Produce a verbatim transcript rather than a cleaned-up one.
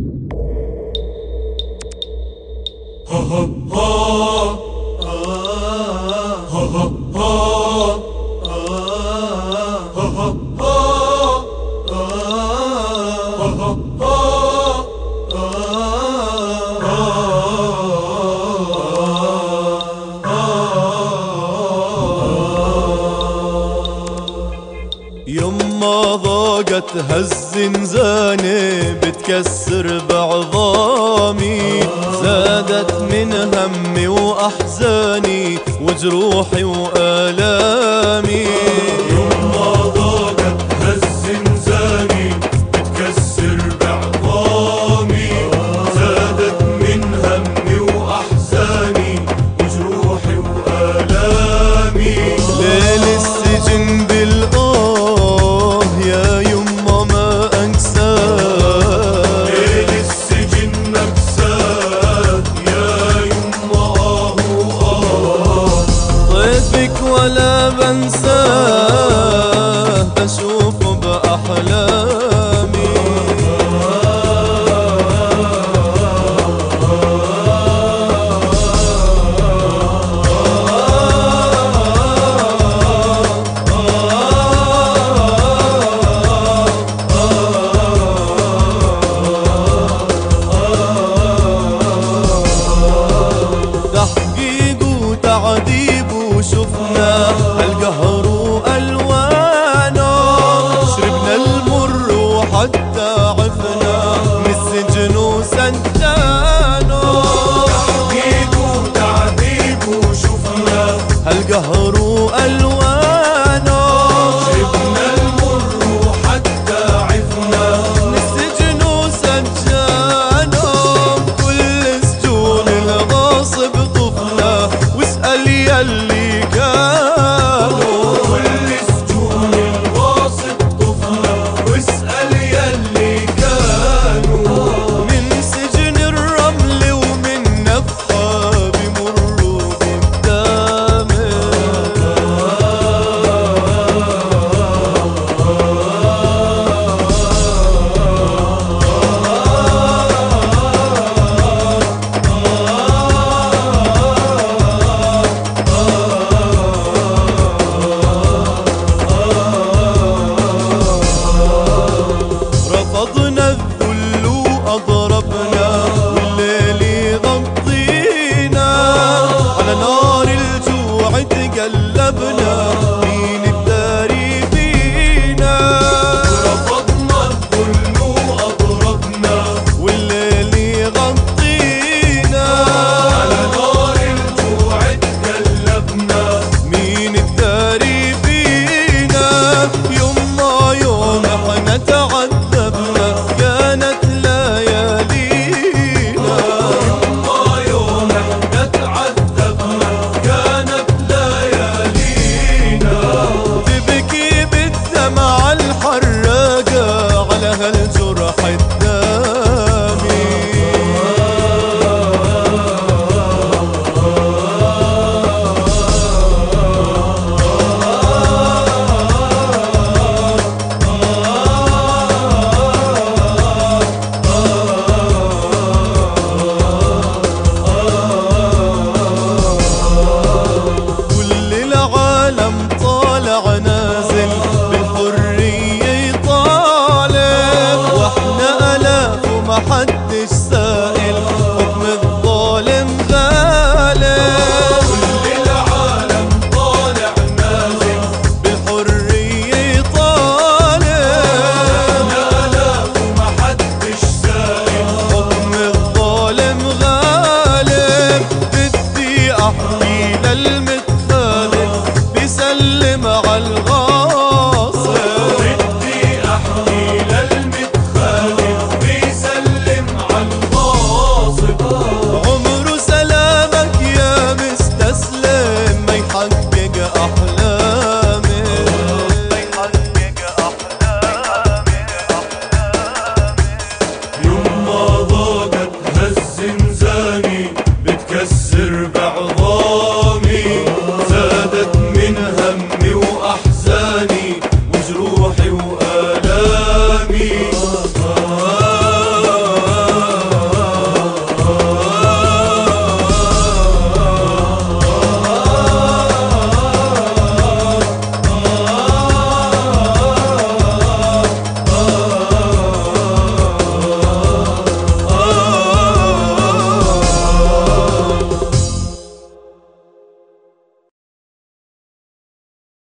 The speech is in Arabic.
يما ضاقت هالزنزانة بتكسر بعظامي، زادت من همي وأحزاني وجروحي وآلامي. يما ضاقت هالزنزانة بتكسر بعظامي، زادت من همي وأحزاني وجروحي وآلامي. ليل السجن بالآه يا يما ما أنساه، ليل السجن مأساة يا يما آه آه. طيفك ولا بنساه بشوفه بأحلامي. تحقيق وتعذيب وشفنا القهر وألوانه، شربنا المر وحتى عفنا من السجن وسجانه. تحقيق وتعذيب وشفنا القهر وألوانه، شربنا المر وحتى عفنا من السجن وسجانه. كل سجون الغاصب طفنا واسأل يلي كانوا، كل سجون الغاصب طفنا واسأل يلي كانوا. من سجن الرمل ومن نفحة بمروا قدامي. رفضنا الذل وأضربنا والليل يغطينا، على نار الجوع تقلبنا مين الداري فينا. رفضنا الذل وأضربنا والليل يغطينا، على نار الجوع تقلبنا مين الداري فينا. يما يوم احنا تعذبنا كانت ليالينا، يما يوم احنا تعذبنا كانت ليالينا. تبكي بالدمع الحراقة على هالجرح الدامي. كل العالم طالع نازل بالحرية يطالب، واحنا آلاف وما حد